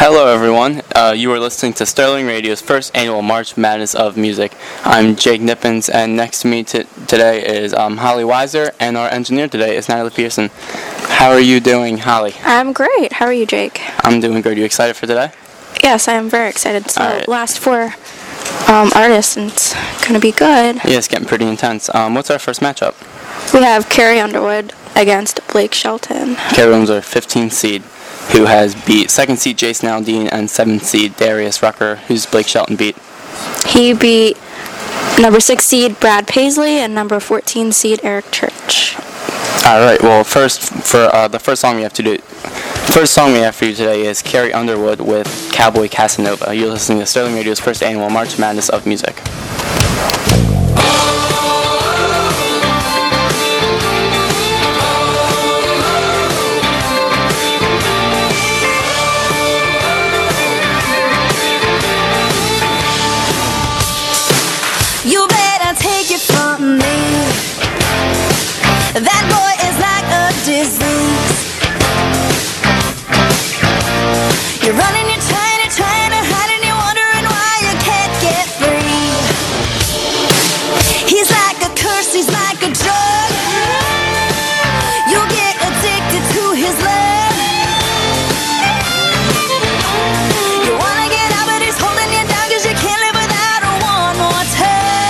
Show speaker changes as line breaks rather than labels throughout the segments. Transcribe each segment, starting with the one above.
Hello everyone, you are listening to Sterling Radio's first annual March Madness of Music. I'm Jake Nippens, and next to me today is Holly Weiser, and our engineer today is Natalie Pearson. How are you doing, Holly?
I'm great. How are you, Jake?
I'm doing good. Are you excited for today?
Yes, I am very excited. So,
All right.
Last four artists, and it's going to be good.
Yeah, it's getting pretty intense. What's our first matchup?
We have Carrie Underwood against Blake Shelton.
Carrie Underwood's our 15th seed, who has beat 2nd seed Jason Aldean and 7th seed Darius Rucker, who's Blake Shelton beat.
He beat number 6 seed Brad Paisley and number 14 seed Eric Church.
All right. Well, first for the first song we have for you today is Carrie Underwood with Cowboy Casanova. You're listening to Sterling Radio's first annual March Madness of Music.
You better take it from me. That boy is like a disease. You're running, you're trying to hide, and you're wondering why you can't get free. He's like a curse, he's like a drug. You get addicted to his love. You wanna get out, but he's holding you down, 'cause you can't live without a one more touch.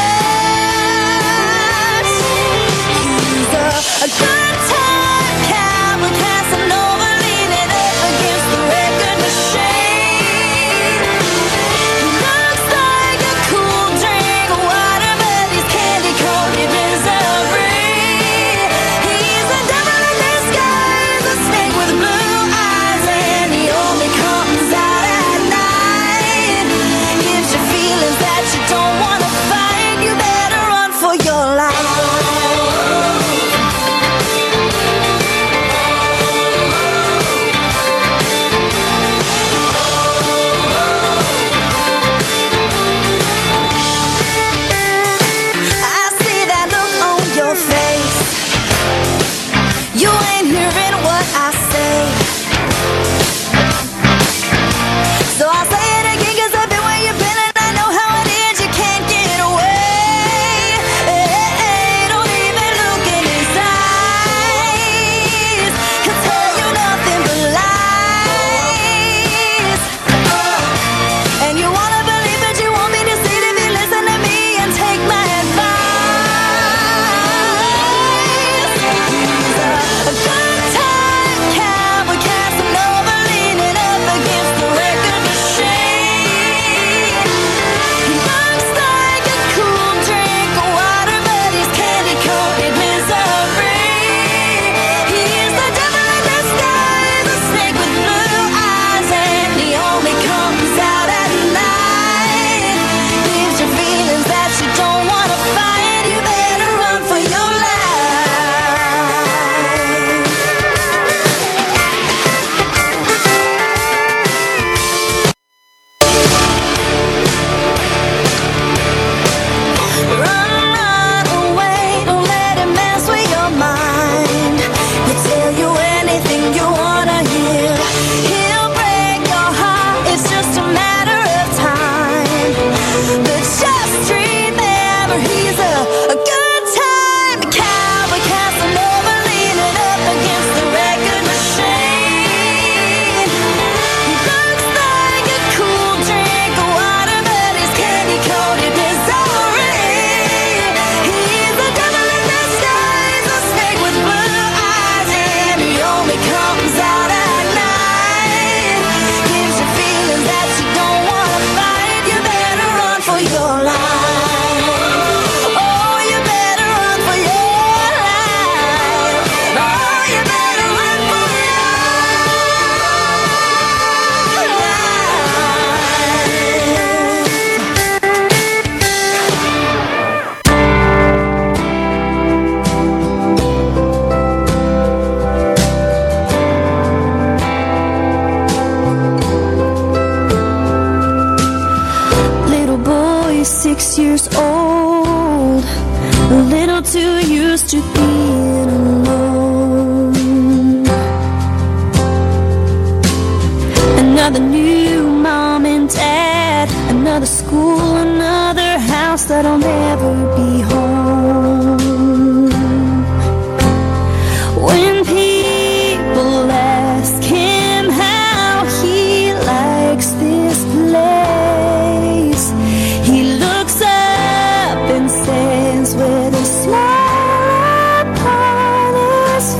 A good time cowboy Casanova, leaning up against the record machine. He looks like a cool drink of water, but he's candy-coated misery. He's a devil in disguise, a snake with blue eyes, and he only comes out at night. Gives you feelings that you don't want to fight. You better run for your life. I see that look on your face. You ain't hearing what I say. So I'll say it again, 'cause I've been where you've been, and I know how it is. You can't get away. Don't even look in his eyes. He'll tell you nothing but lies. And you wanna believe, but you won't be deceived if you listen to me and take my advice. A good time cowboy Casanova, leaning up against the record machine. He looks like a cool drink of water, but he's candy-coated misery. He's the devil in disguise, a snake with blue eyes, and he only comes out at night. Gives you feelings that you don't want to fight. You better run for your life. Run away, don't let him mess with your mind. He'll tell you anything you wanna hear. He'll break your heart, it's just a matter of time. But just remember, he's a good time cowboy Casanova, leaning up against the record machine. He looks like a cool drink of water, but he's candy-coated misery. He's the devil in disguise, a snake with blue eyes, and he only comes out at night. Gives you feelings that you don't want to fight. You better run for your life. Oh, you better run for your life. Oh, you better run for your Little boy, 6 years old, a little too used to being alone. And Another new mom and dad, another school, another house that'll never be home. When people ask him how he likes this place, he looks up and says with a smile upon his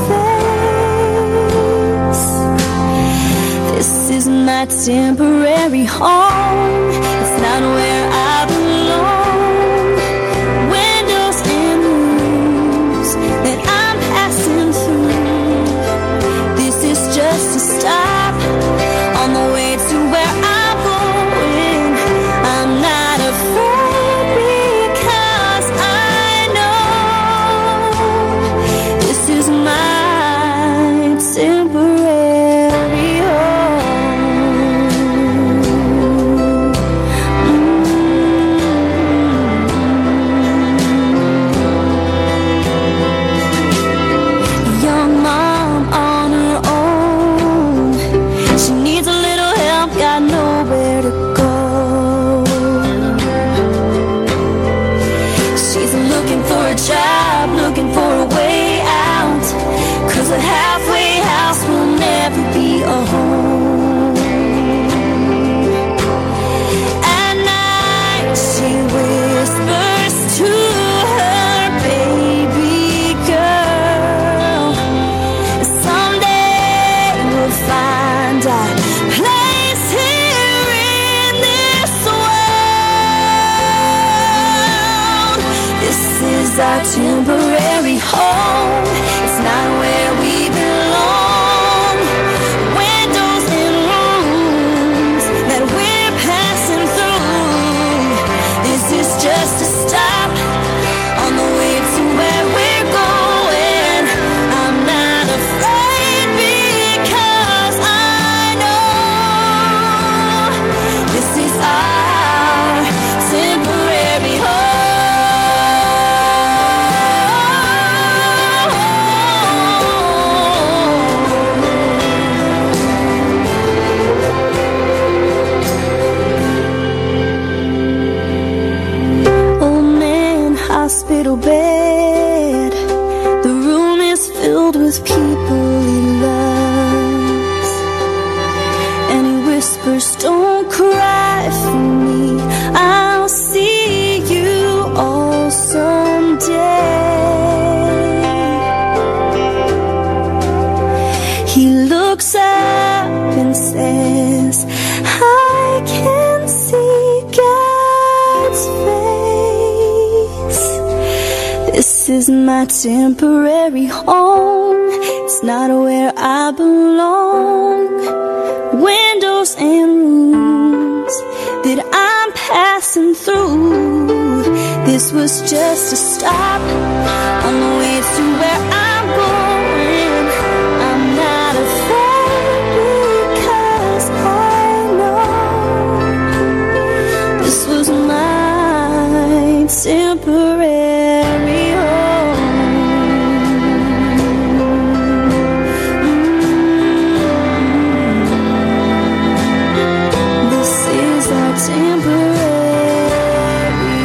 face, this is my temporary home. It's not where I belong. Windows and rooms that I'm passing through. This is just a stop on the way to where I'm going. I'm not afraid because I know this is my temporary home. Young mom on her own, she needs a little help, got nowhere to go. She's looking for a job, looking for a way out, 'cause a halfway house will never be a home. At night she whispers to her baby girl, someday we'll find our place here in this world. This is our temporary home. It's not where we belong. Windows and rooms that we're passing through. This is just a stop on the way to where we're going. I'm not afraid because I know this is our temporary home. Old man, hospital bed. The room is filled with people he loves. And he whispers, don't cry for me. I'll see you all someday. He looks up and says, I can see God's face. This is my temporary home. It's not where I belong. Windows and rooms that I'm passing through. This was just a stop on the way to where I'm going. I'm not afraid because I know this was my temporary home. This is our temporary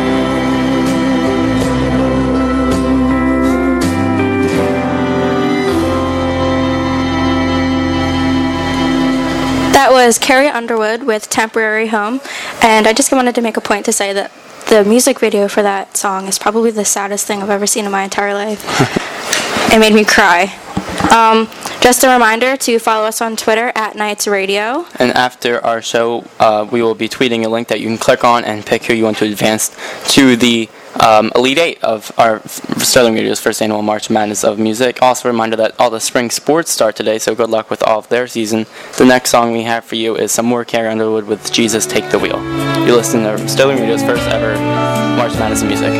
That was Carrie Underwood with Temporary Home, and I just wanted to make a point to say that the music video for that song is probably the saddest thing I've ever seen in my entire life. It made me cry. Just a reminder to follow us on Twitter at Nights Radio.
And after our show, we will be tweeting a link that you can click on and pick who you want to advance to the Elite Eight of our Sterling Radio's first annual March Madness of Music. Also a reminder that all the spring sports start today, so good luck with all of their season. The next song we have for you is some more Carrie Underwood with Jesus Take the Wheel. You're listening to Sterling Radio's first ever March Madness of Music.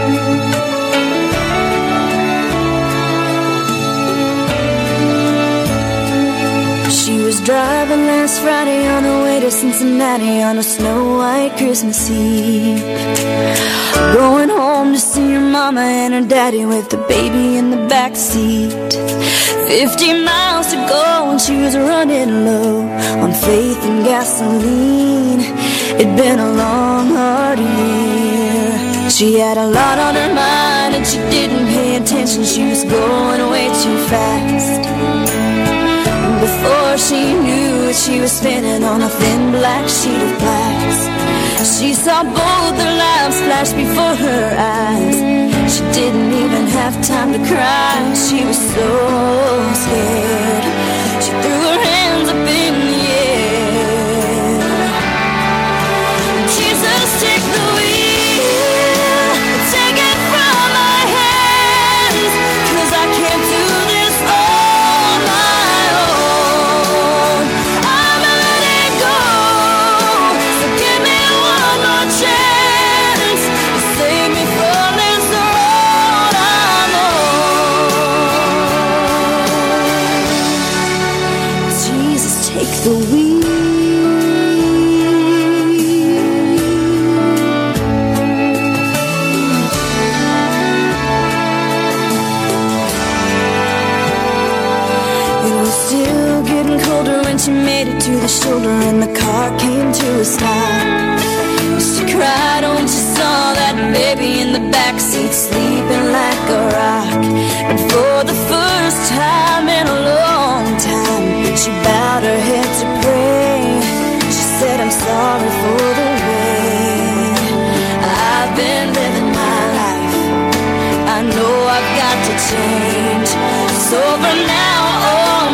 She was was driving last Friday on her way to Cincinnati on a snow-white Christmas Eve. Going home to see her mama and her daddy with the baby in the back seat. 50 miles to go and she was running low on faith and gasoline. It'd been a long, hard year. She had a lot on her mind and she didn't pay attention. She was going way too fast. Before she knew it, she was spinning on a thin black sheet of glass. She saw both their lives flash before her eyes. She didn't even have time to cry. She was so scared. She threw her hands up in the air. Jesus, take the wheel, take it from my hands, 'cause I can't do this on my own. I'm letting go, so give me one more chance to save me from this road I'm on. Jesus, take the wheel. It was still getting colder when she made it to the shoulder and the car came to a stop. She cried when she saw that baby in the backseat sleeping like a rock. And for the first time in a long time, she bowed her head to pray. She said, I'm sorry for the way I've been living my life. I know I've got to change. So from now on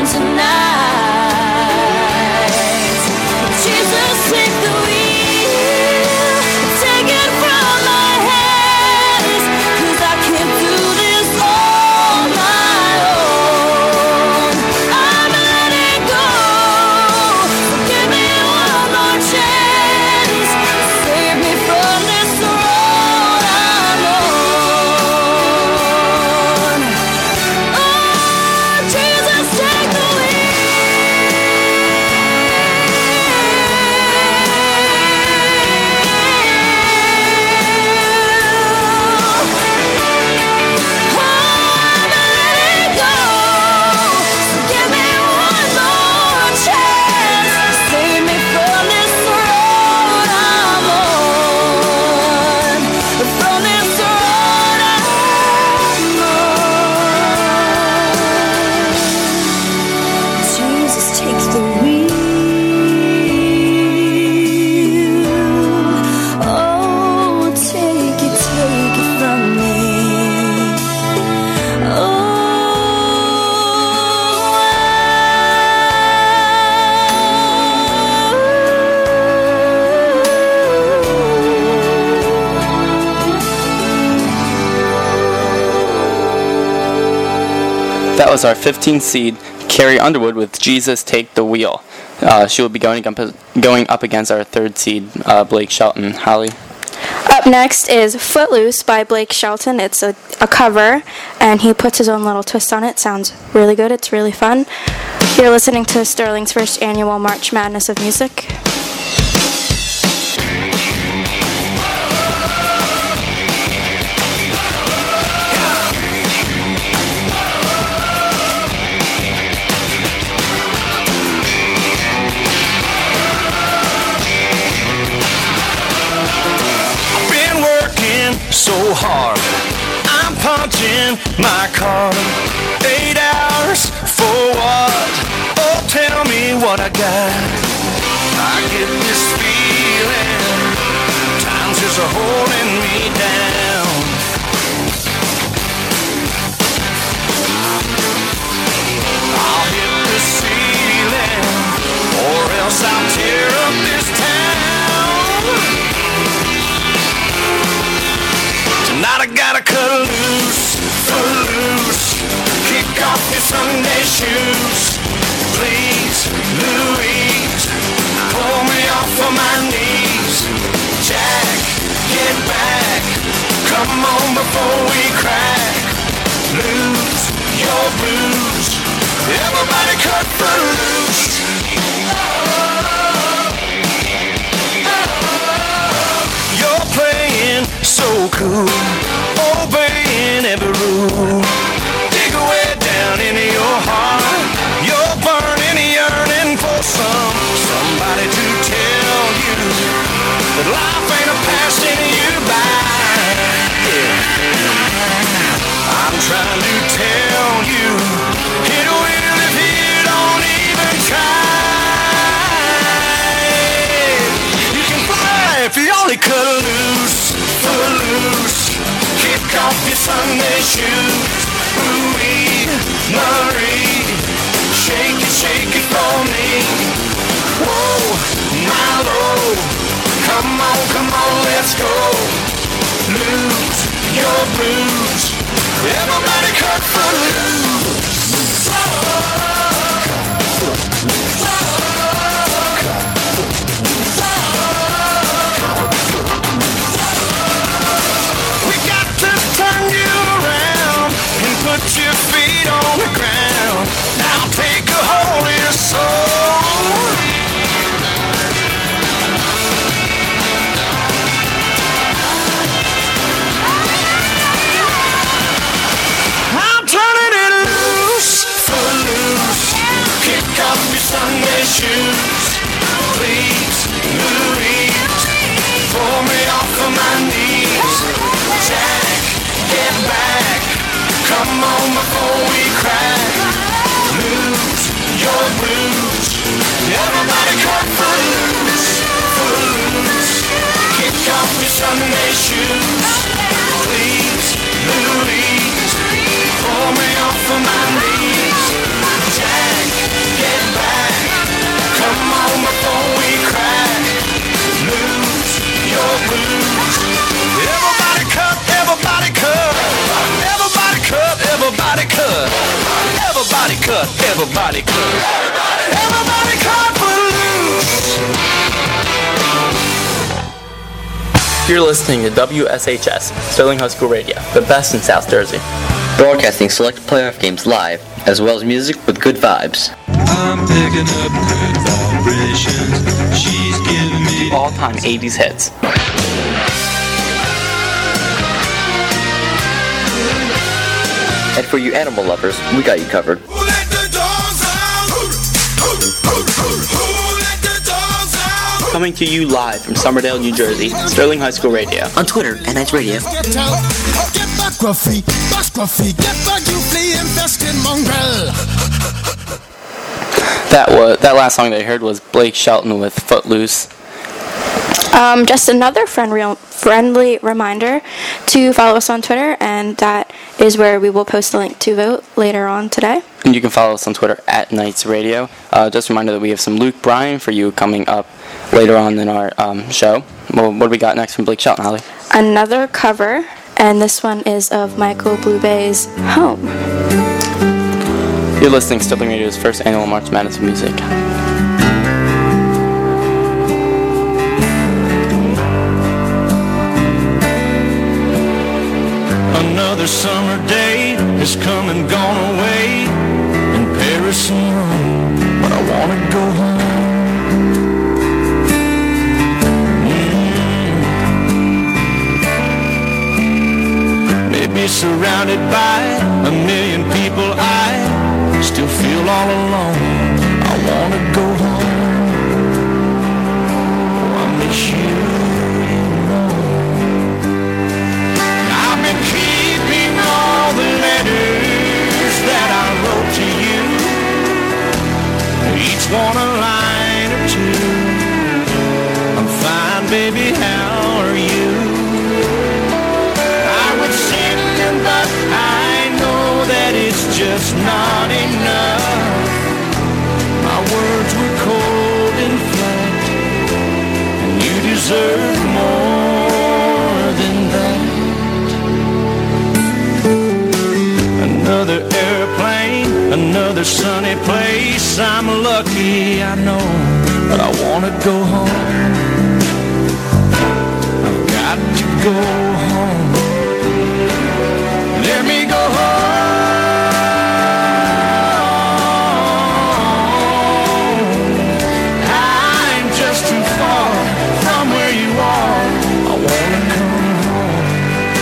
tonight, Jesus, take the wheel, take it from my hands, 'cause I can't do this on my own. I'm letting go, so give me one more chance, save me from this road I'm on. Oh, Jesus, take the Jesus, take the wheel. Oh, take it from me.
That was our 15th seed, Carrie Underwood, with Jesus Take the Wheel. She will be going up against our 3rd seed, Blake Shelton. Holly?
Up next is Footloose by Blake Shelton. It's a cover, and he puts his own little twist on it. Sounds really good. It's really fun. You're listening to Sterling's first annual March Madness of Music.
Been working so hard, I'm punching my card. 8 hours for what? Oh, tell me what I got. I get this feeling, time's just holding me down. I'll hit the ceiling, or else I'll tear up this town. Tonight I gotta cut loose, kick off your Sunday shoes. Please, Louise, pull me off of my knees. Jack, get back, come on before we crack. Lose your blues, everybody cut loose. cool, obeying every rule. Dig away down into your heart. You're burning, yearning for somebody to tell you that life ain't a passing you by. Yeah. I'm trying to tell you, it will if you don't even try. You can fly if you only cut loose, footloose. Kick off your Sunday shoes. Ooh-wee, Marie, shake it for me. Whoa, my Lord, come on, let's go. Lose your blues. Everybody cut for loose. We got to turn you around and put your feet on the ground. Now take a hold of your soul. I'm turning it loose, footloose. Kick off your Sunday shoes. Please, Louise, pull me off of my knees. Jack, get back. Come on before we crack. Lose your blues. Everybody cut footloose, footloose. Kick off your Sunday shoes. Please, Louise, pull me off of my knees. Jack, get back. Come on before we crack. Lose your blues. Everybody cut, everybody cut. Everybody cut, everybody cut. Everybody cut, everybody cut. Everybody cut for loose.
You're listening to WSHS, Sterling High School Radio, the best in South Jersey.
Broadcasting select playoff games live, as well as music with good vibes.
I'm picking up good vibrations. She's giving me
All-time 80s hits.
And for you animal lovers, we got you covered.
Who let the dogs out? Who let the dogs out?
Coming to you live from Somerdale, New Jersey, Sterling High School Radio.
On Twitter at Nights Radio.
Get out, get back, Gruffy, get back, you flea-infested mongrel.
That last song that I heard was Blake Shelton with Footloose.
Just another friendly reminder to follow us on Twitter, and that is where we will post a link to vote later on today.
And you can follow us on Twitter at Nights Radio. Just a reminder that we have some Luke Bryan for you coming up later on in our show. Well, what do we got next from Blake Shelton, Holly?
Another cover, and this one is of Michael Bublé's Home.
You're listening to Sterling Radio's first annual March Madness of Music.
Another summer day has come and gone away in Paris and Rome, but I wanna go home. Maybe surrounded by a million people, I still feel all alone. I wanna go home. Oh, I miss you. I've been keeping all the letters that I wrote to you, each one a line or two. I'm fine, baby, how are you? I would sing them, but I know that it's just not enough. My words were cold and flat, and you deserve more than that. Another airplane, another sunny place. I'm lucky, I know, but I wanna go home. I've got to go home. Let me go home. I'm just too far from where you are. I wanna come home.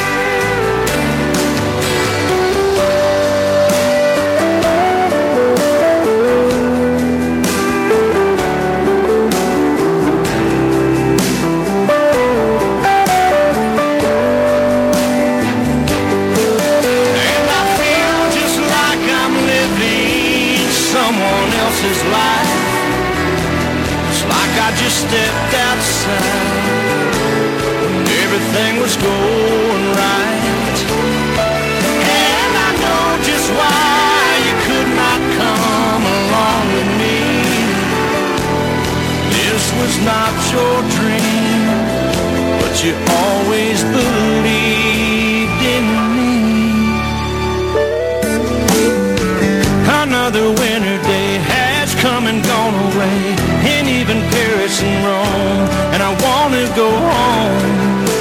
I just stepped outside when everything was going right. And I know just why you could not come along with me. This was not your dream, but you always believed in me. Another winter day has come and gone away, and even Paris and Rome, and I want to go home.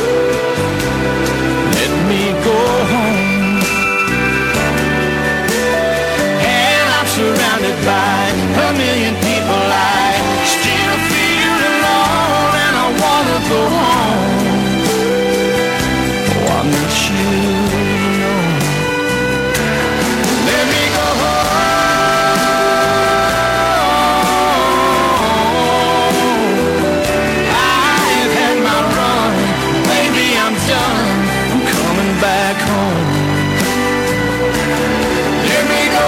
Let me go home. And I'm surrounded by a million people. I still feel alone, and I want to go home. Oh, I'm not sure, no. Let me go home. I've had my run, maybe I'm done. I'm coming back home. Let me go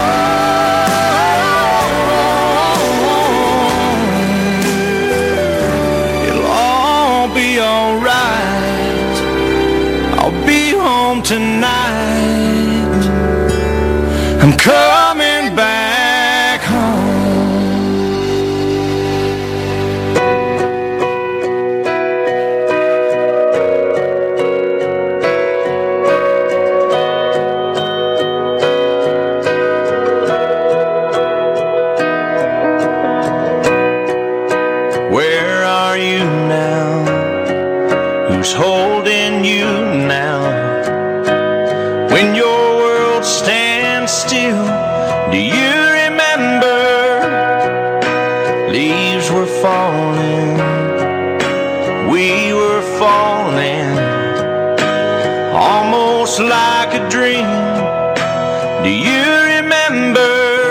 home. It'll all be alright. I'll be home tonight. I'm coming back home. Where are you now? Who's holding you now? When your world stands still, do you remember? Leaves were falling, we were falling, almost like a dream. Do you remember?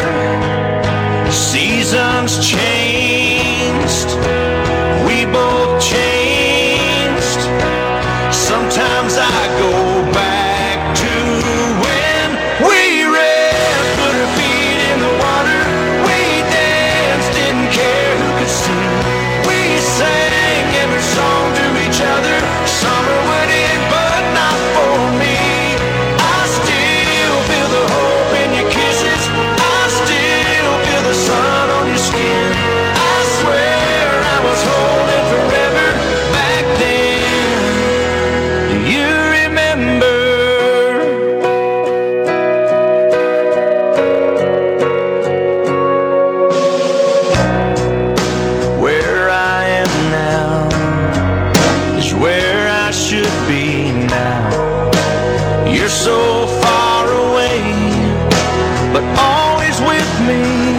Seasons changed, we both changed. Sometimes I go back to when we ran, put our feet in the water. We danced, didn't care who could see. We sang every song to each other. Summer would end, but not for me. I still feel the hope in your kisses. I still feel the sun on your skin. I swear I was holding forever back then. Do you remember? Where I am now is where I should be now. You're so far away, but always with me.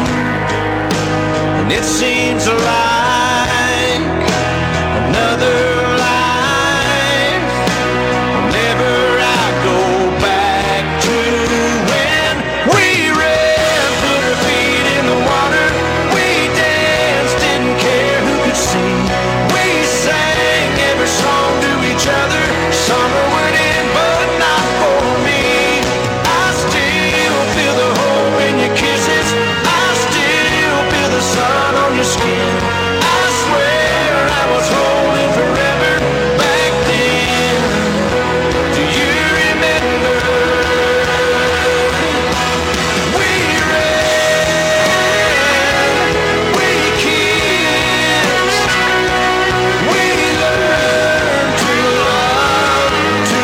And it seems like another life. Whenever I go back to when we ran, put our feet in the water. We danced, didn't care who could see. We sang every song to each other. Summer would end, but not for me. I still feel the hope in your kisses. I still feel the sun on your skin. I swear I was holding forever back then. Do you remember? We ran, we kissed, we learned to love to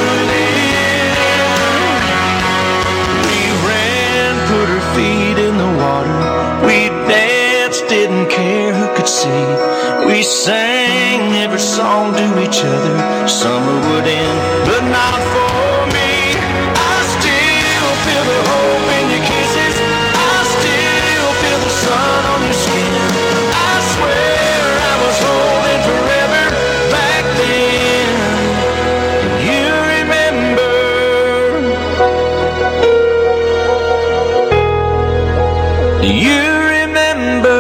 live. We ran, put our feet in the water. We danced, didn't care who could see. We sang every song to each other. Summer would end, but not for me. I still feel the hope in your kisses. I still feel the sun on your skin. I swear I was holding forever back then. You remember? Do you remember?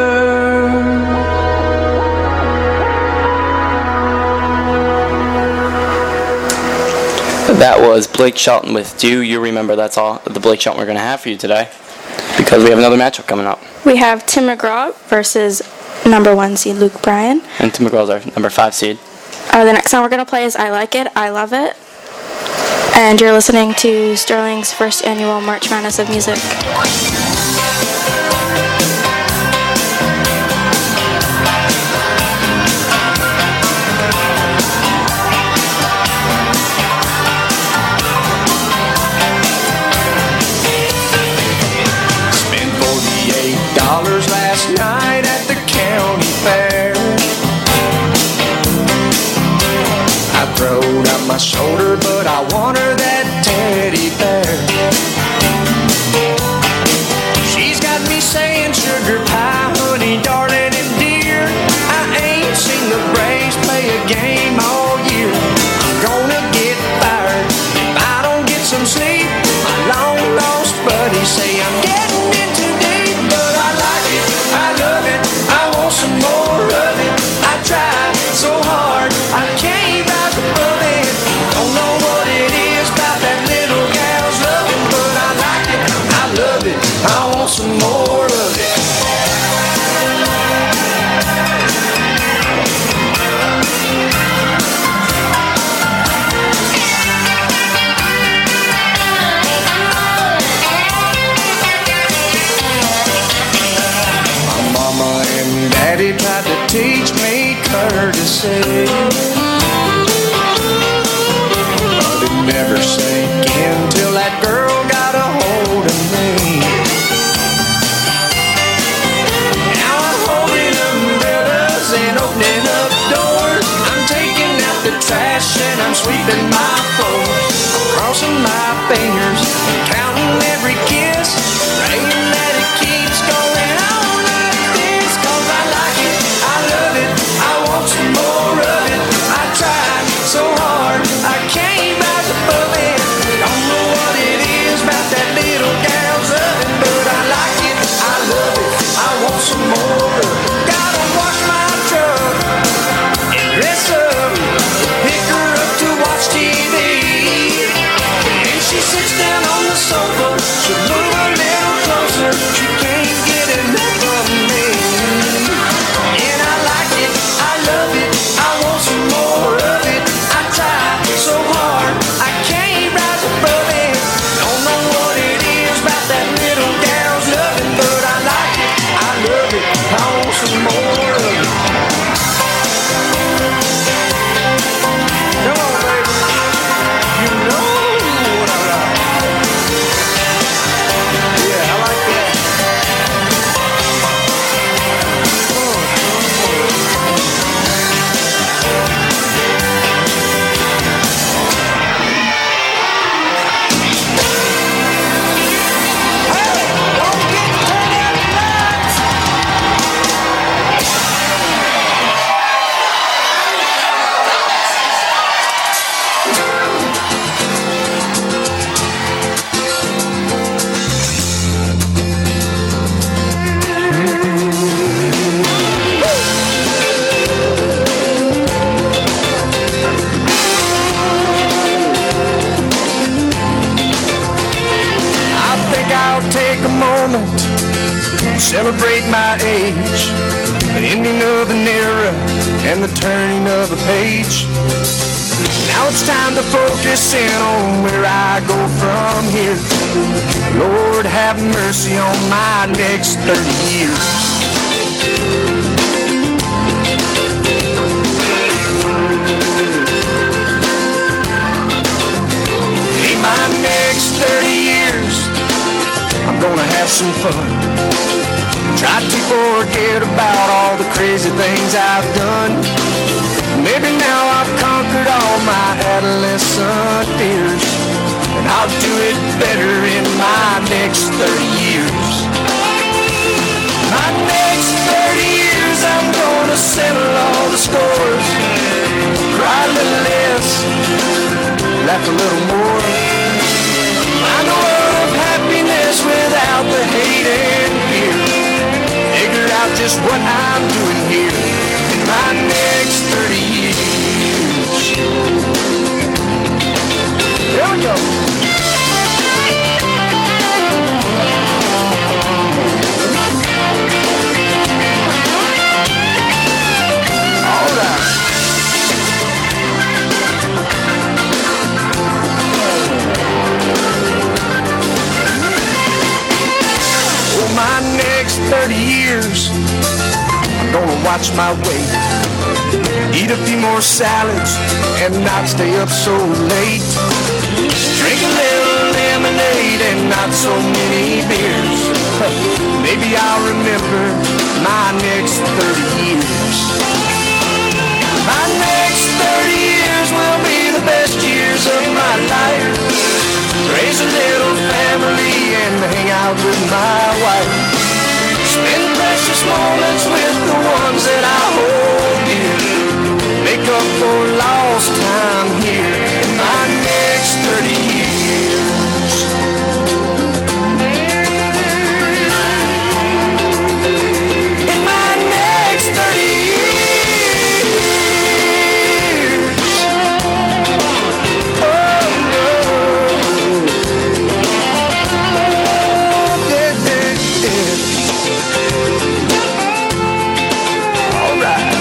That was Blake Shelton with Do You Remember. That's all the Blake Shelton we're going to have for you today, because we have another matchup coming up.
We have Tim McGraw versus number 1 seed Luke Bryan.
And Tim McGraw's our number 5 seed.
The next song we're going to play is I Like It, I Love It. And you're listening to Sterling's first annual March Madness of Music.
Spent $48 last night at the county fair. I throwed out my shoulder, but I want her that teddy bear. She's got me saying sugar pie, honey, darling, and dear. I ain't seen the Braves play a game all year. I'm gonna get fired if I don't get some sleep. My long lost buddies say I'm getting in too deep, but I like it, I love it, I want some more of it. I tried so hard, I can't rise above it. Don't know what it is about that little gal's loving, but I like it, I love it, I want some more of it. My mama and daddy tried to teach me courtesy, but it never sank in till that girl got a hold of me. Now I'm holding umbrellas and opening up doors. I'm taking out the trash and I'm sweeping my floors. I'm crossing my fingers and counting every kiss, praying that it keeps going on like this. 'Cause I like it, I love it, I want some more of it. I tried so hard, I can't rise above it. Don't know what it is about that little gal's loving, but I like it, I love it, I want some more of it. Gotta wash my truck and dress up, pick her up to watch TV. And she sits down on the sofa, she'll move a little closer, she can't get enough of me. And I like it, I love it, I want some more of it. I try so hard, I can't rise above it. Don't know what it is about that little gal's loving, but I like it, I love it, I want some more of it. Come on, baby, you know what I like. Yeah, I like that. I think I'll take a moment, celebrate my age, the ending of an era and the turning of a page. Now it's time to focus in on where I go from here. Lord, have mercy on my next 30 years. In my next 30 years, I'm gonna have some fun. Try to forget about all the crazy things I've done. Maybe now I've conquered all my adolescent fears, and I'll do it better in my next 30 years. My next 30 years, I'm gonna settle all the scores. Cry a little less, laugh a little more. Find a world of happiness without the hate and fear. Figure out just what I'm doing here in my next 30 years. Here we go. watch my weight. Eat a few more salads and not stay up so late. Drink a little lemonade and not so many beers. Maybe I'll remember my next 30 years. My next 30 years will be the best years of my life. Raise a little family and hang out with my wife. Spend precious moments with the ones that I hold dear. Make up for lost time here in my next 30 years. In my next 30 years. Oh, no. Yeah, yeah, yeah. All right.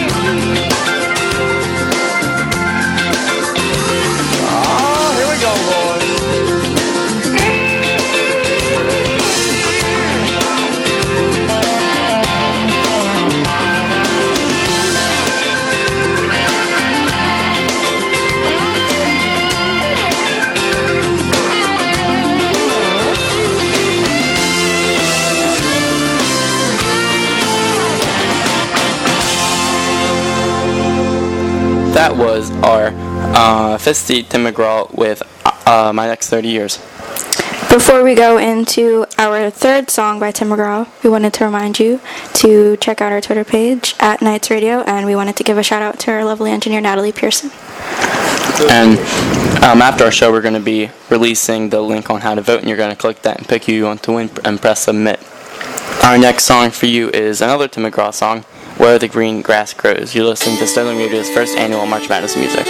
That was our Fisty Tim McGraw with My Next 30 Years.
Before we go into our third song by Tim McGraw, we wanted to remind you to check out our Twitter page at Nights Radio, and we wanted to give a shout out to our lovely engineer Natalie Pearson.
And after our show, we're going to be releasing the link on how to vote, and you're going to click that and pick who you want to win and press submit. Our next song for you is another Tim McGraw song, Where the Green Grass Grows. You're listening to Sterling Radio's first annual March Madness Music.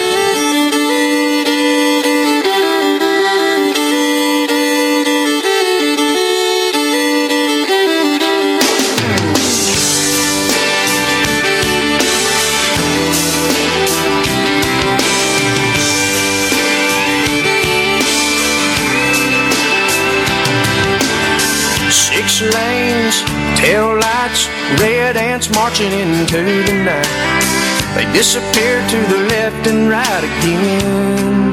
Six lanes, tail lights, red ants marching into the night. They disappear to the left and right again.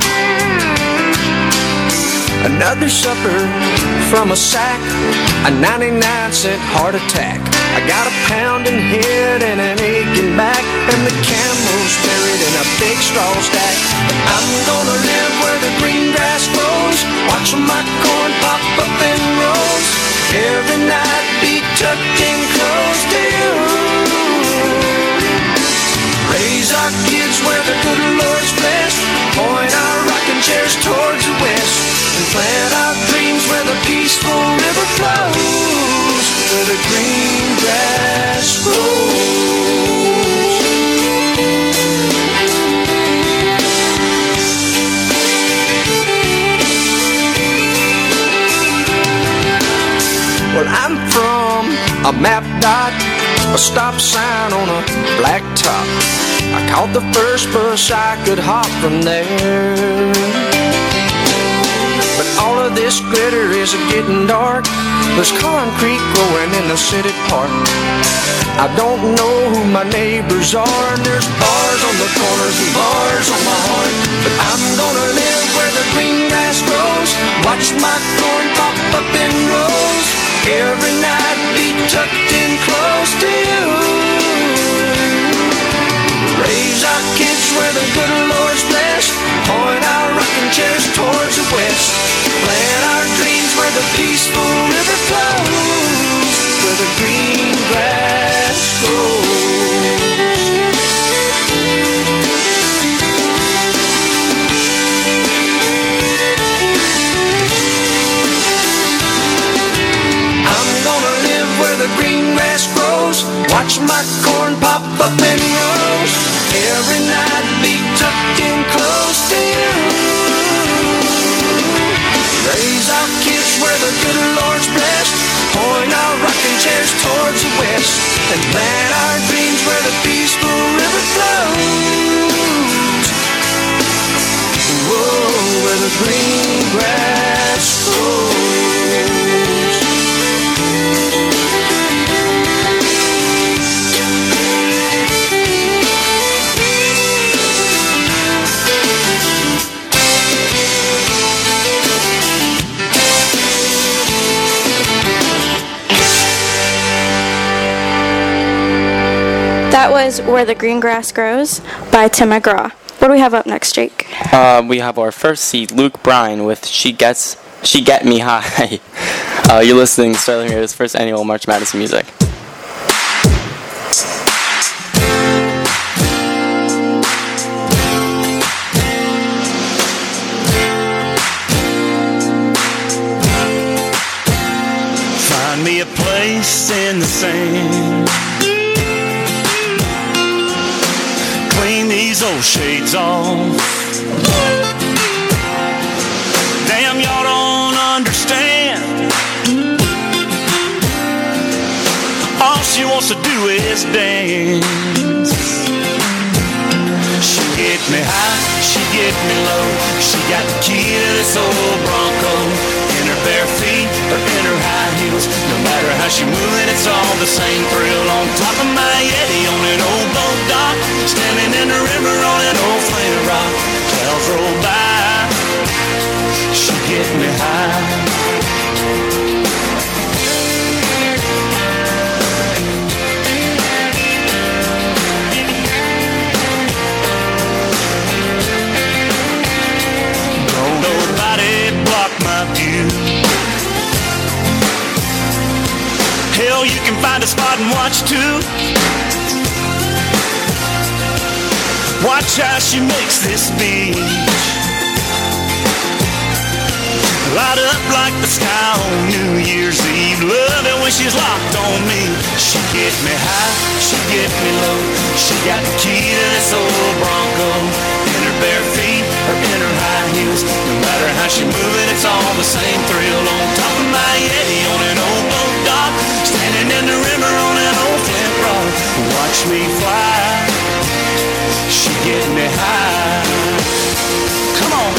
Another supper from a sack, a 99-cent heart attack. I got a pounding head and an aching back, and the camel's buried in a big straw stack. I'm gonna live where the green grass grows, watch my corn pop up in rows. Every night be tucked in close to you. Raise our kids where the good Lord's blessed. Point our rocking chairs towards the west. And plant our dreams where the peaceful river flows. Where the green grass grows. Well, I'm from a map dot, a stop sign on a black top. I caught the first bus I could hop from there. But all of this glitter is getting dark. There's concrete growing in the city park. I don't know who my neighbors are, and there's bars on the corners and bars on my heart. But I'm gonna live where the green grass grows, watch my corn pop up in rows. Every night be tucked in close to you. Raise our kids where the good Lord's blessed. Point our rocking chairs towards the west. Plant our dreams where the peaceful river flows. Where the green grass grows. The green grass grows, watch my corn pop up in rows. Every night be tucked in close to you. Raise our kids where the good Lord
was Where the Green Grass Grows by Tim McGraw. What do we have up next, Jake?
We have our first seed, Luke Bryan, with She Get Me High. You're listening to Sterling Radio's first annual March Madness Music.
Find me a place in the sand. Clean these old shades off. Damn, y'all don't understand. All she wants to do is dance. She get me high, she get me low. She got the key to this old Bronco. In her bare feet or in her high heels. No matter how she moving, it's all the same thrill. On top of my Yeti on an old boat dock. Standing in the river on an old flint rock. Clouds roll by. She get me high. Don't nobody block my view. Hell, you can find a spot and watch too. Watch how she makes this beach light up like the sky on New Year's Eve. Love it when she's locked on me. She get me high, she get me low. She got the key to this old Bronco. In her bare feet or in her high heels. No matter how she move it, it's all the same thrill. On top of my Yeti on an old boat dock. Standing in the river on an old flint rock. Watch me fly. She get me high. Come on.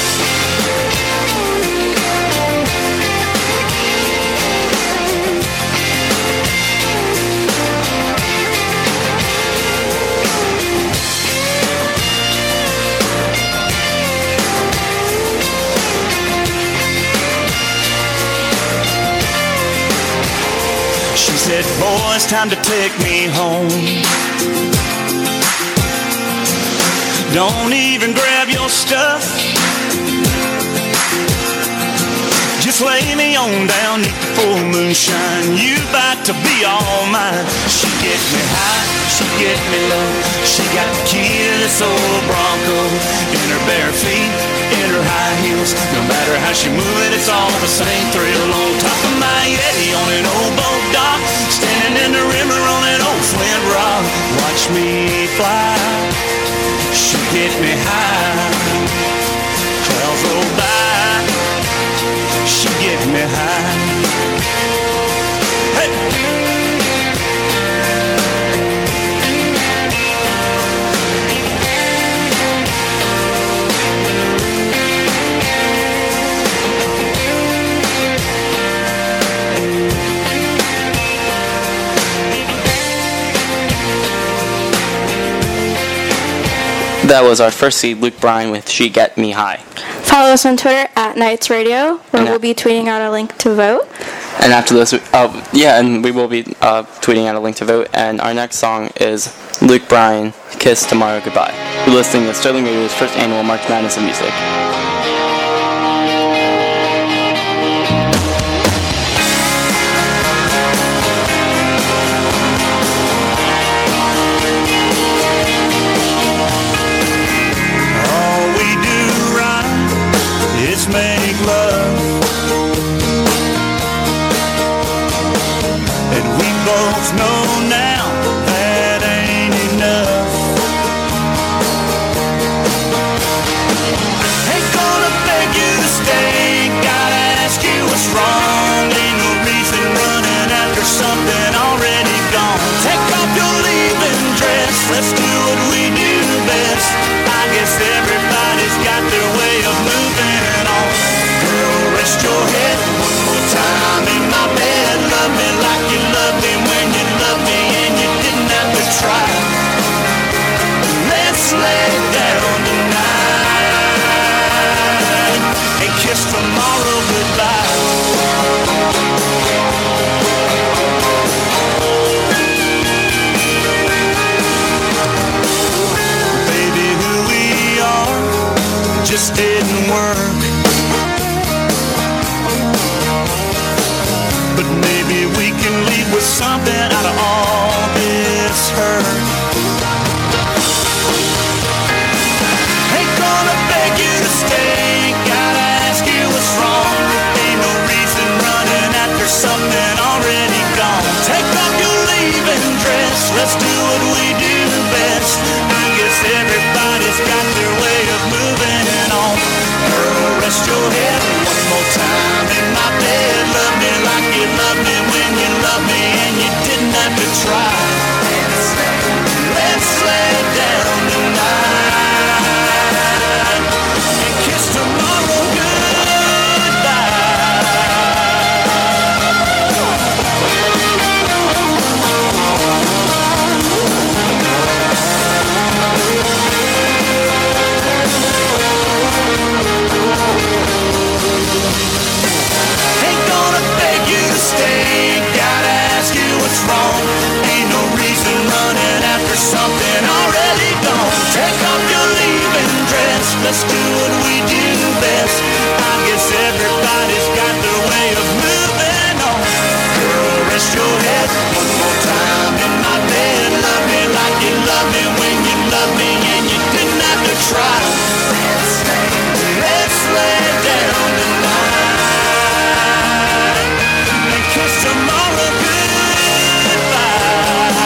She said, boy, it's time to take me home. Don't even grab your stuff. Just lay me on down neath the full moonshine. You about to be all mine. She get me high, she get me low. She got the key to this old Bronco. In her bare feet, in her high heels. No matter how she move it, it's all the same thrill. On top of my Yeti on an old boat dock. Standing in the river on an old flint rock. Watch me fly. She get me high. Clouds roll by. She get me high. Hey!
That was our first seed, Luke Bryan, with She Get Me High.
Follow us on Twitter at Nights Radio, where we'll be tweeting out a link to vote.
And after this, and we will be tweeting out a link to vote. And our next song is Luke Bryan, Kiss Tomorrow Goodbye. You're listening to Sterling Radio's first annual March Madness of Music.
Make love, and we both know now that ain't enough. Ain't gonna beg you to stay, gotta ask you what's wrong. Ain't no reason running after something already gone. Take off your leaving dress, let's do what we do best. I guess everybody's got their way of moving on. Girl, rest your head one more time in my bed. Love me like you loved me when you loved me and you didn't have to try. Let's lay down tonight and kiss tomorrow goodbye. but maybe we can leave with something out of all this hurt. Ain't gonna beg you to stay, gotta ask you what's wrong. Ain't no reason running after something already gone. Take off your leaving dress, let's do what we do best. I guess everybody's got their way of moving on. Girl, rest your head one more time in my bed. Love me like you loved me when you loved me and you didn't have to try. Let's lay down tonight and kiss tomorrow goodbye. Ain't gonna beg you to stay, gotta ask you what's wrong. Ain't no reason running after something already gone. Take off your leaving dress, let's do what we do best. I guess everybody's got their way of moving on. Girl, rest your head one more time in my bed. Love me like you loved me when you loved me and you didn't have to try. Let's lay down tonight and kiss tomorrow goodbye.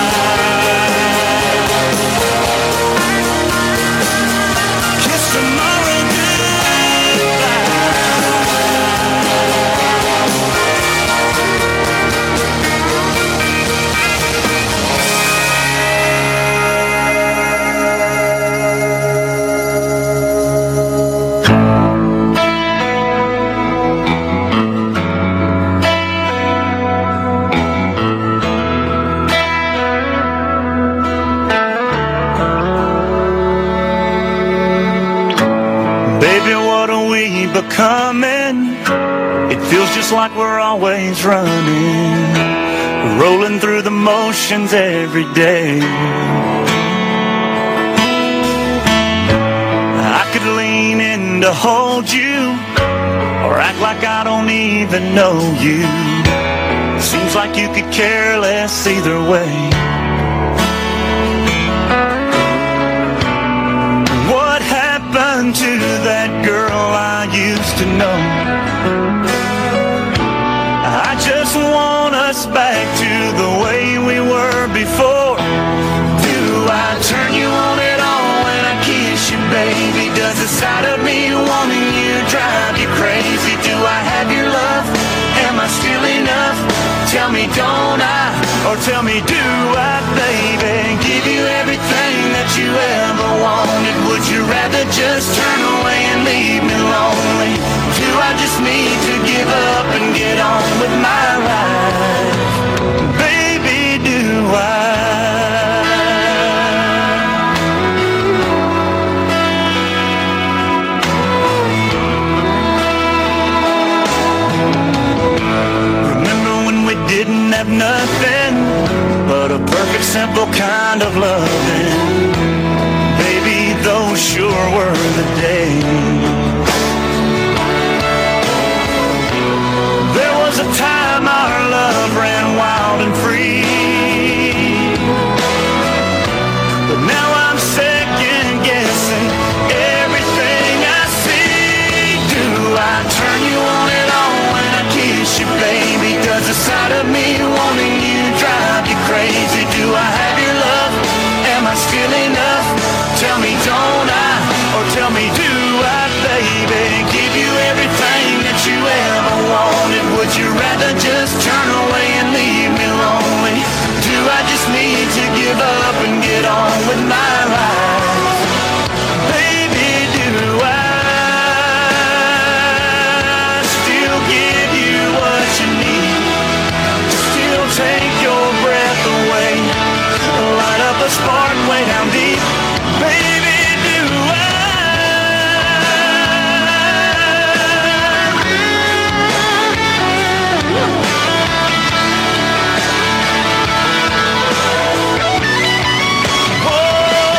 Kiss tomorrow Baby, what are we becoming? It feels just like we're always running, rolling through the motions every day. I could lean in to hold you, or act like I don't even know you. Seems like you could care less either way. What happened to that girl I used to know? I just want us back to the way we were before. Do I turn you on at all when I kiss you, baby? Does the sight of me wanting you drive you crazy? Do I have your love? Am I still enough? Tell me, don't I? Or tell me, do I, baby? Give you everything that you ever wanted. Would you rather just turn away and leave me lonely? Do I just need to give up and get on with my life? Baby, do I? Didn't have nothing but a perfect, simple kind of loving. Baby, those sure were the days. There was a time our love ran wild and free, but now I'm second guessing everything I see. Do I turn you on at all when I kiss you, baby? Does the sight of me wanting you drive you crazy? Do I have your love? Am I still enough? Tell me, don't I? Or tell me, do I, baby? Give you everything that you ever wanted. Would you rather just turn away and leave me lonely? Do I just need to give up and get on with my life? Baby, do I still give you what you need? Still take your breath away, light up a spark way down deep. Baby, do I? Oh,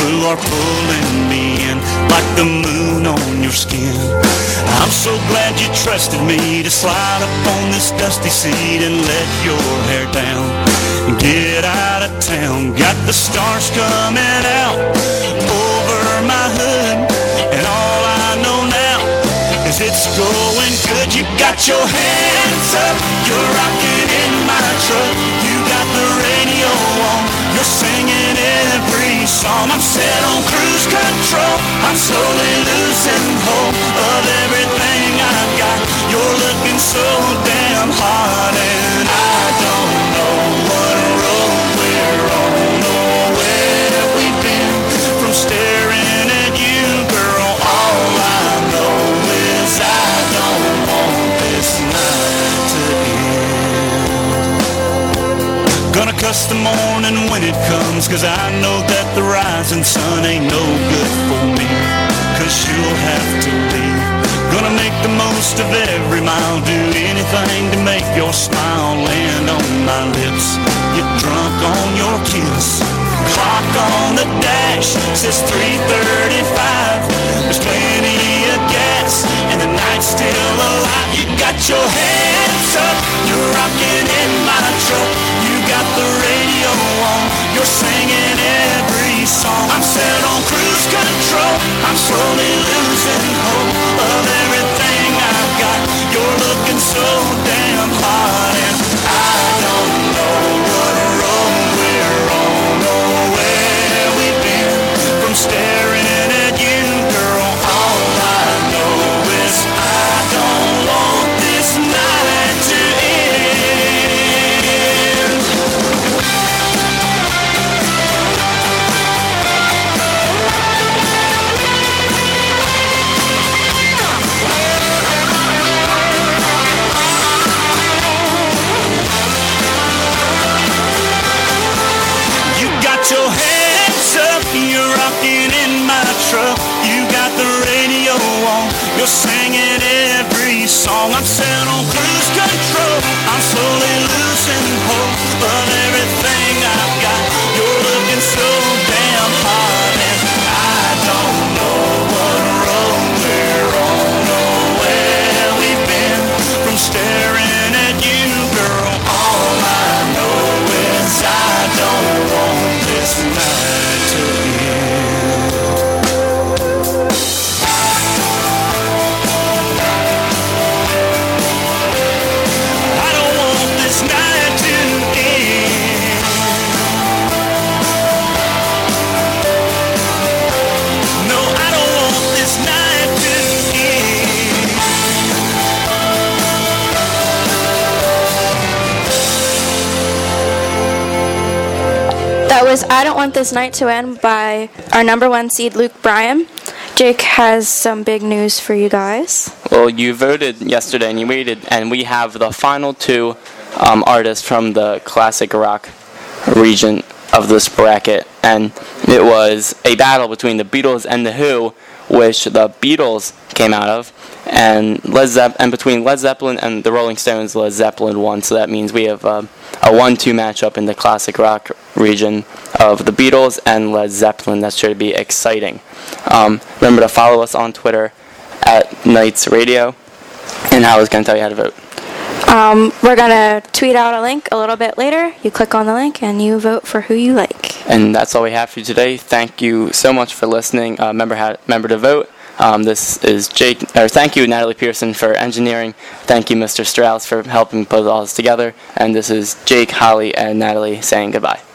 through are pulling me in like the moon on your skin. I'm so glad you trusted me to slide up on this dusty seat and let your hair down and get out of town. Got the stars coming out over my hood, and all I know now is it's going good. You got your hands up, you're rocking in my truck. You got the radio on, you're singing every song. I'm set on cruise control, I'm slowly losing hope of everything I've got. You're looking so damn hot, and I don't know what road we're on or where we've been. From staring at you, girl, all I know is I don't want this night to end. Gonna cuss the morning when it comes, 'cause I know that the rising sun ain't no good for me, 'cause you'll have to leave. Gonna make the most of every mile, do anything to make your smile land on my lips. Get drunk on your kiss, clock on the dash says 3:35. There's plenty of gas and the night's still alive. You got your hands up, you're rocking in my truck. You got the radio on, you're singing every song. I'm set on cruise control, I'm slowly losing hope of everything I've got. You're looking so damn hot, and I don't know what road we're on or where we've been. From staring at you, girl, all I know is I don't want this night to end. You got your hands up, you're rocking in my truck. You got the radio on, you're singing every song. I'm set on cruise control, I'm slowly losing hope of everything I've got. You're looking so damn hot, and I don't know what road we're on or where we've been. From staring at you, girl, all I know is I don't want this night to end. I don't want this night to end. No, I don't want this night to end.
That was I Don't Want This Night to End by our number one seed, Luke Bryan. Jake has some big news for you guys.
Well, you voted yesterday and you waited, and we have the final two artists from the classic rock region of this bracket, and it was a battle between the Beatles and the Who, which the Beatles came out of, and between Led Zeppelin and the Rolling Stones, Led Zeppelin won. So that means we have a 1-2 matchup in the classic rock region of the Beatles and Led Zeppelin. That should be exciting. Remember to follow us on Twitter at Knights Radio, and I was going to tell you how to vote.
We're going to tweet out a link a little bit later. You click on the link and you vote for who you like.
And that's all we have for you today. Thank you so much for listening. Remember to vote. This is Jake. Thank you, Natalie Pearson, for engineering. Thank you, Mr. Strauss, for helping put all this together. And this is Jake, Holly, and Natalie saying goodbye.